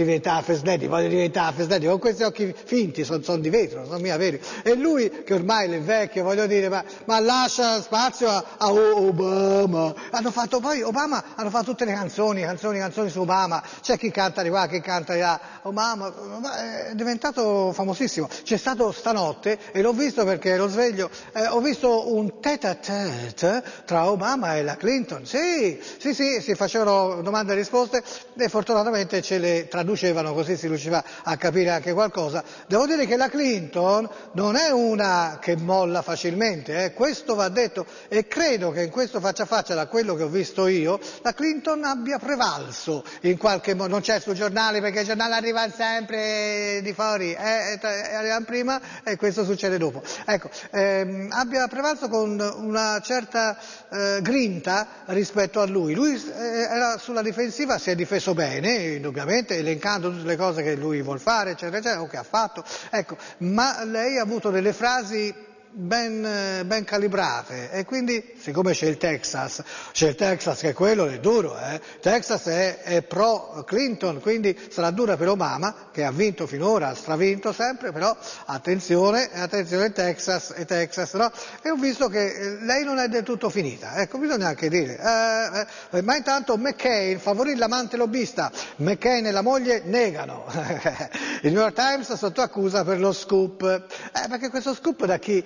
con questi occhi finti, sono di vetro, sono mica veri, e lui che ormai è vecchio, voglio dire, ma lascia spazio a Obama. Hanno fatto tutte le canzoni su Obama, c'è chi canta di qua, chi canta di là, Obama è diventato famosissimo. C'è stato stanotte, e l'ho visto perché ero sveglio, ho visto un tête-à-tête tra Obama e la Clinton, sì, si facevano domande e risposte e fortunatamente ce le traducevano, così si riusciva a capire anche qualcosa. Devo dire che la Clinton non è una che molla facilmente, questo va detto, e credo che in questo faccia a faccia, da quello che ho visto io, la Clinton abbia prevalso in qualche modo, non c'è sui giornali perché i giornali arrivano sempre di fuori, arrivano prima e questo succede dopo. Ecco, abbia prevalso con una certa grinta rispetto a lui. Lui era sulla difensiva, si è difeso bene, indubbiamente, elencando tutte le cose che lui vuol fare, eccetera, eccetera, o che ha fatto, ecco, ma lei ha avuto delle frasi ben calibrate, e quindi siccome c'è il Texas che è quello, è duro, Texas è pro Clinton, quindi sarà dura per Obama, che ha vinto finora, ha stravinto sempre, però attenzione Texas, no? E ho visto che lei non è del tutto finita, ecco, bisogna anche dire, ma intanto McCain favorì l'amante lobbista, McCain e la moglie negano, il New York Times sotto accusa per lo scoop, perché questo scoop da chi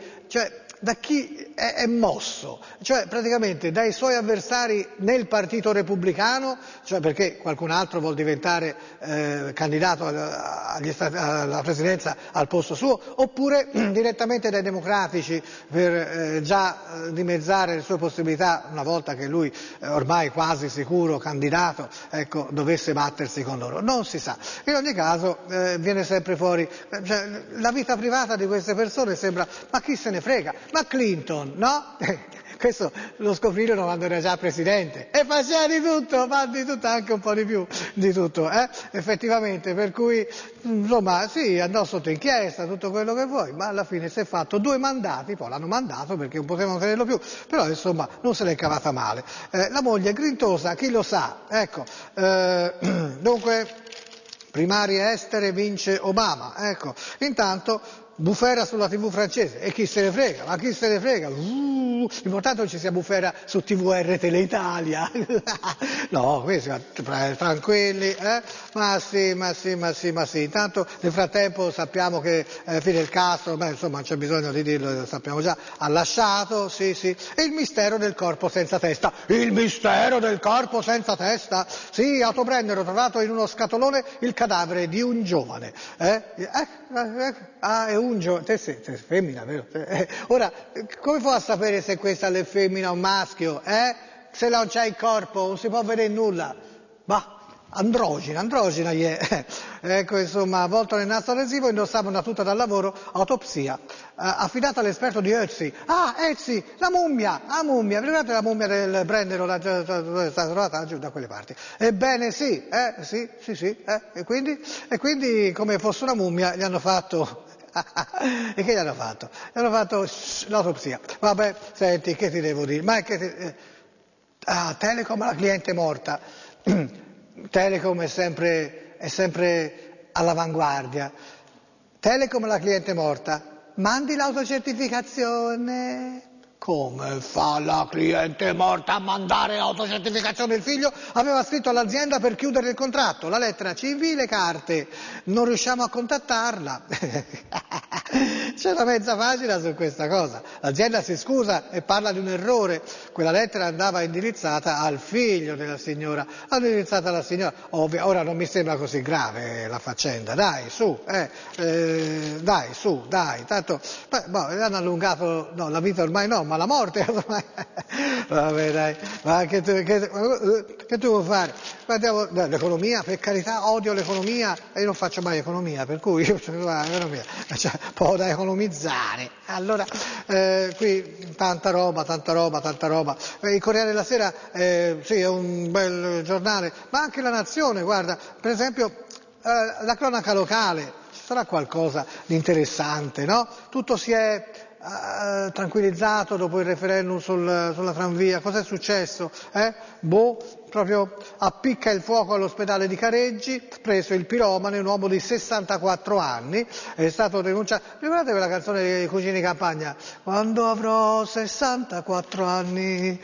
è mosso, cioè praticamente dai suoi avversari nel partito repubblicano, cioè perché qualcun altro vuol diventare candidato alla presidenza al posto suo, oppure direttamente dai democratici per già dimezzare le sue possibilità una volta che lui ormai quasi sicuro candidato, ecco, dovesse battersi con loro. Non si sa. In ogni caso viene sempre fuori, cioè, la vita privata di queste persone sembra, ma chi se ne frega? Ma Clinton, no? Questo lo scoprirono quando era già presidente e faceva di tutto, anche un po' di più di tutto, effettivamente, per cui insomma sì, andò sotto inchiesta, tutto quello che vuoi, ma alla fine si è fatto 2 mandati, poi l'hanno mandato perché non potevano tenerlo più, però insomma non se l'è cavata male. La moglie è grintosa, chi lo sa, ecco, dunque primarie estere vince Obama, ecco, intanto bufera sulla TV francese, e chi se ne frega, ma chi se ne frega? L'importante non ci sia bufera su TVR Teleitalia. No, questi tranquilli, ma sì. Intanto nel frattempo sappiamo che Fidel Castro, insomma non c'è bisogno di dirlo, lo sappiamo già, ha lasciato, sì, e il mistero del corpo senza testa. Il mistero del corpo senza testa? Sì, autoprendere, ho trovato in uno scatolone il cadavere di un giovane. È un giovane, te sei femmina, vero? Ora, come può sapere se questa è femmina o maschio? Se non c'è il corpo, non si può vedere nulla. Androgina gli è. Ecco, insomma, avvolto nel nastro adesivo, indossava una tuta da lavoro, autopsia, affidata all'esperto di Ötzi. Ötzi, la mummia, vi ricordate la mummia del Brennero, è stata trovata giù da quelle parti? Ebbene sì, e quindi come fosse una mummia gli hanno fatto... E che gli hanno fatto? Gli hanno fatto l'autopsia. Vabbè, senti, che ti devo dire? Telecom, la cliente morta. Telecom è sempre all'avanguardia. Telecom, la cliente morta. Mandi l'autocertificazione. Come fa la cliente morta a mandare l'autocertificazione del figlio? Aveva scritto all'azienda per chiudere il contratto, la lettera ci invii le carte, non riusciamo a contattarla. C'è una mezza pagina su questa cosa. L'azienda si scusa e parla di un errore. Quella lettera andava indirizzata al figlio della signora, hanno indirizzata alla signora. Ora non mi sembra così grave la faccenda, dai, su, tanto, hanno allungato, no, la vita ormai no, ma la morte ormai. Vabbè, dai, ma che tu vuoi fare? Guardiamo, l'economia, per carità, odio l'economia, e io non faccio mai economia, per cui l'economia, cioè, un po' da economizzare. Allora, qui tanta roba. Il Corriere della Sera, sì, è un bel giornale, ma anche La Nazione, guarda, per esempio, la cronaca locale, sarà qualcosa di interessante, no? Tutto si è tranquillizzato dopo il referendum sulla tranvia. Cos'è successo? Proprio appicca il fuoco all'ospedale di Careggi, preso il piromane, un uomo di 64 anni, è stato denunciato. Ricordate quella canzone dei Cugini Campagna? Quando avrò 64 anni.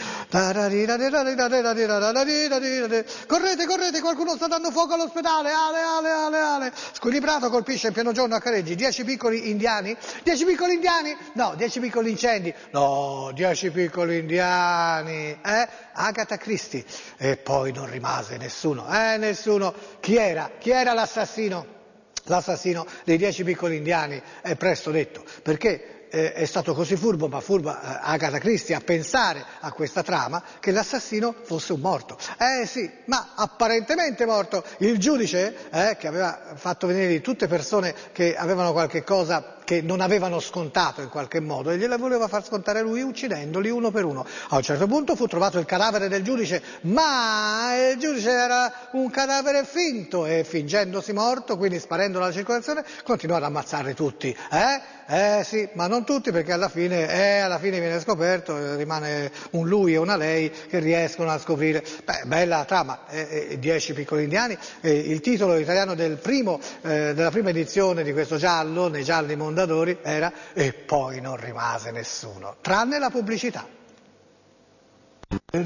Correte, qualcuno sta dando fuoco all'ospedale, ale. Squilibrato colpisce in pieno giorno a Careggi 10 piccoli indiani? 10 piccoli indiani? No, 10 piccoli incendi. No, 10 piccoli indiani. Agatha Christie. E poi non rimase nessuno. Chi era l'assassino? L'assassino dei 10 piccoli indiani è presto detto, perché è stato così furba Agatha Christie a pensare a questa trama che l'assassino fosse un morto. Sì, ma apparentemente morto. Il giudice, che aveva fatto venire tutte persone che avevano qualche cosa che che non avevano scontato in qualche modo, e gliela voleva far scontare lui uccidendoli uno per uno. A un certo punto fu trovato il cadavere del giudice, ma il giudice era un cadavere finto, e fingendosi morto, quindi sparendo la circolazione, continuò ad ammazzarli tutti. Sì, ma non tutti, perché alla fine viene scoperto, rimane un lui e una lei che riescono a scoprire. Bella trama, 10 piccoli indiani. Il titolo italiano della prima edizione di questo giallo, nei gialli Mondadori, era "E poi non rimase nessuno", tranne la pubblicità. Sono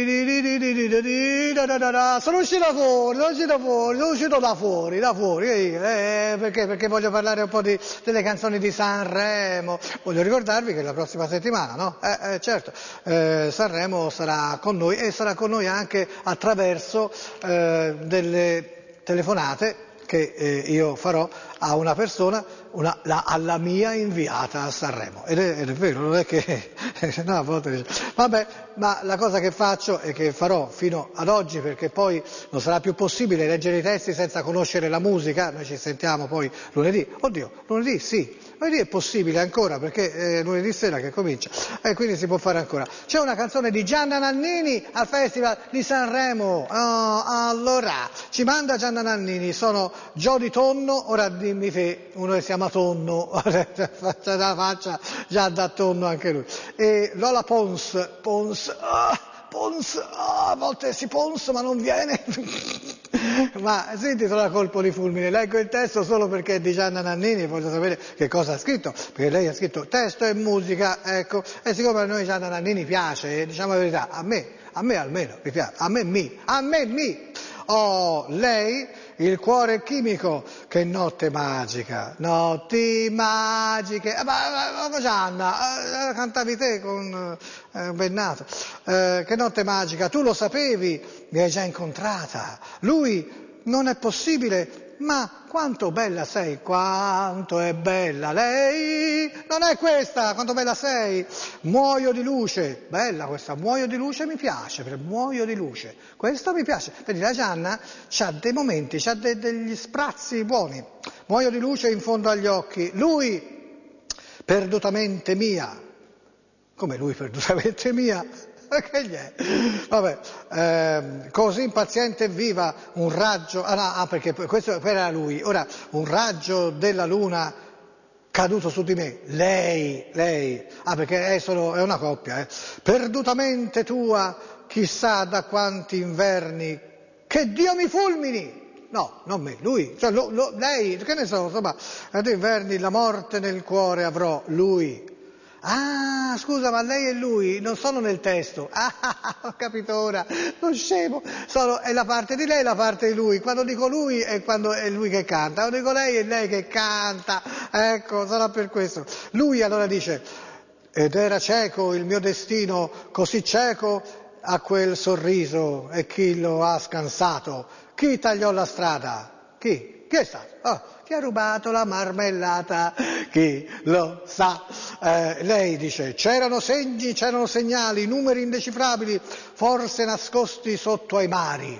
uscito da fuori, perché voglio parlare un po' delle canzoni di Sanremo. Voglio ricordarvi che la prossima settimana, no? Certo, Sanremo sarà con noi, e sarà con noi anche attraverso delle telefonate che io farò a una persona, alla mia inviata a Sanremo. Ed è vero, non è che no, a volte dice, vabbè, ma la cosa che faccio e che farò fino ad oggi, perché poi non sarà più possibile leggere i testi senza conoscere la musica. Noi ci sentiamo poi lunedì. Oddio, lunedì sì, lunedì è possibile ancora, perché è lunedì sera che comincia, e quindi si può fare ancora. C'è una canzone di Gianna Nannini al Festival di Sanremo. Allora, ci manda Gianna Nannini, sono Jody Tonno. Ora dimmi te, uno che si chiama Tonno, faccia la faccia già da tonno anche lui. E Lola Pons, a volte si Pons ma non viene. Ma si intitola Colpo di fulmine. Leggo il testo solo perché è di Gianna Nannini, voglio sapere che cosa ha scritto, perché lei ha scritto testo e musica, ecco, e siccome a noi Gianna Nannini piace, diciamo la verità, a me almeno mi piace, a me. Oh, lei, il cuore chimico, che notte magica, notti magiche. Ma Gianna, cantavi te con Bennato. Che notte magica, tu lo sapevi, mi hai già incontrata. Lui, non è possibile, ma quanto bella sei, quanto è bella lei. Non è questa, quanto bella sei. Muoio di luce, bella questa, muoio di luce mi piace, muoio di luce. Questo mi piace. Vedi, la Gianna c'ha dei momenti, c'ha degli sprazzi buoni. Muoio di luce in fondo agli occhi. Lui, perdutamente mia. Come lui, perdutamente mia? Che gli è? Vabbè, così impaziente e viva un raggio, perché questo era lui, ora un raggio della luna caduto su di me, lei, perché è una coppia, perdutamente tua, chissà da quanti inverni, che Dio mi fulmini. No, non me, lui, cioè lei, che ne so, insomma, ad inverni la morte nel cuore avrò, lui. Ah, scusa, ma lei e lui non sono nel testo. Ho capito ora, non scemo. È la parte di lei e la parte di lui. Quando dico lui è quando è lui che canta. Quando dico lei è lei che canta. Ecco, sarà per questo. Lui allora dice, ed era cieco il mio destino, così cieco a quel sorriso, e chi lo ha scansato? Chi tagliò la strada? Chi? Chi è stato? Chi ha rubato la marmellata? Chi lo sa? Lei dice, c'erano segni, c'erano segnali, numeri indecifrabili, forse nascosti sotto ai mari.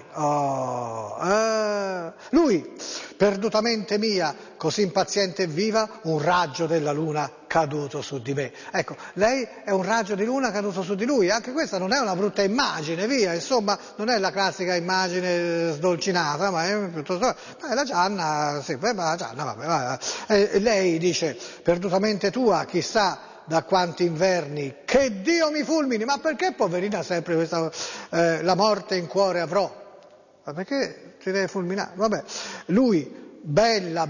Lui, perdutamente mia, così impaziente e viva, un raggio della luna caduto su di me. Ecco, lei è un raggio di luna caduto su di lui. Anche questa non è una brutta immagine, via, insomma, non è la classica immagine sdolcinata, ma è piuttosto... la Gianna, sì, la Gianna, vabbè. Lei dice, perdutamente tua, chissà da quanti inverni, che Dio mi fulmini. Ma perché, poverina, sempre questa, la morte in cuore avrò? Ma perché ti deve fulminare? Vabbè. Lui, bella.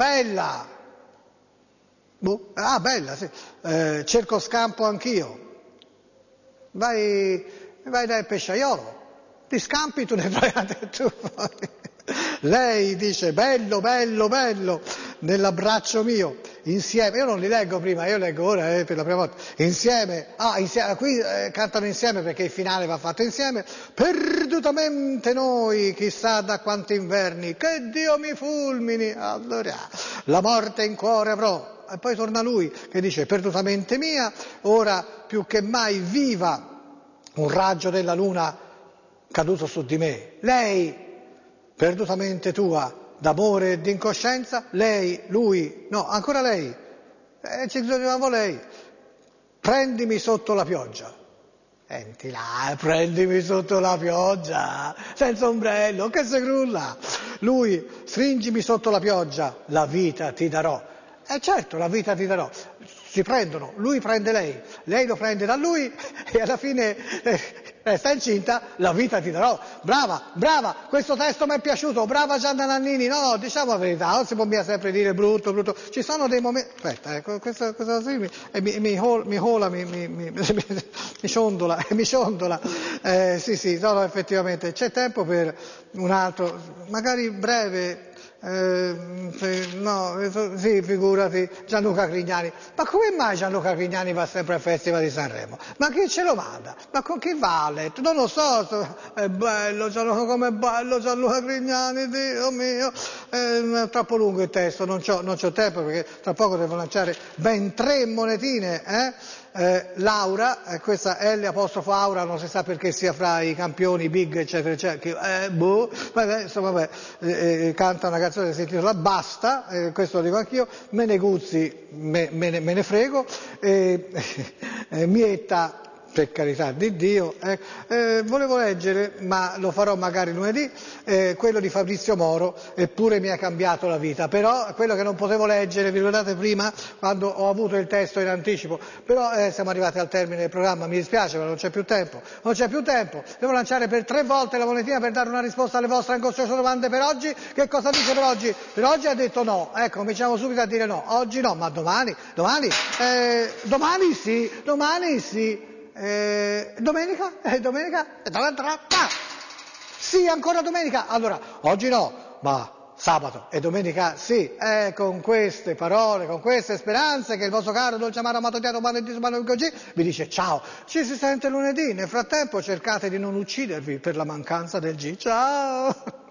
Bella, sì. Cerco scampo anch'io. Vai dal pesciaiolo. Ti scampi, tu ne trovi anche tu. Lei dice, bello, nell'abbraccio mio, insieme, io non li leggo prima, io leggo ora per la prima volta, insieme, qui cantano insieme perché il finale va fatto insieme, perdutamente noi, chissà da quanti inverni, che Dio mi fulmini, allora, la morte in cuore avrò, e poi torna lui che dice, perdutamente mia, ora più che mai viva un raggio della luna caduto su di me, lei, perdutamente tua, d'amore e d'incoscienza, lei, lui, no, ancora lei, Ci trovavo lei, prendimi sotto la pioggia. Senti là, prendimi sotto la pioggia, senza ombrello, che se grulla. Lui, stringimi sotto la pioggia, la vita ti darò. Certo, la vita ti darò. Si prendono, lui prende lei lo prende da lui e alla fine resta incinta, la vita ti darò. Brava, questo testo mi è piaciuto, brava Gianna Nannini. No, diciamo la verità, non si può mica sempre dire brutto. Ci sono dei momenti, aspetta, questa sì, mi ciondola. Sì, no, effettivamente, c'è tempo per un altro, magari breve. Sì, figurati, Gianluca Grignani. Ma come mai Gianluca Grignani va sempre al Festival di Sanremo? Ma chi ce lo manda? Ma con chi va a letto? Non lo so, è bello come è bello Gianluca Grignani, Dio mio. È troppo lungo il testo, non c'ho tempo perché tra poco devo lanciare ben 3 monetine, Laura, questa L'(Aura, non si sa perché sia fra i campioni big eccetera, canta una canzone che si intitola Basta, questo lo dico anch'io, Meneguzzi me ne frego, Mietta, per carità di Dio, volevo leggere, ma lo farò magari lunedì, quello di Fabrizio Moro, Eppure mi ha cambiato la vita, però quello che non potevo leggere, vi ricordate prima, quando ho avuto il testo in anticipo, però siamo arrivati al termine del programma, mi dispiace ma non c'è più tempo, devo lanciare per 3 volte la monetina per dare una risposta alle vostre angosciose domande per oggi. Che cosa dice per oggi? Per oggi ha detto no, ecco, cominciamo subito a dire no, oggi no, ma domani sì. Domenica? Sì, ancora domenica. Allora, oggi no, ma sabato e domenica sì. Con queste parole, con queste speranze che il vostro caro dolce amaro amato Tiano così vi dice ciao. Ci si sente lunedì. Nel frattempo cercate di non uccidervi per la mancanza del G. Ciao!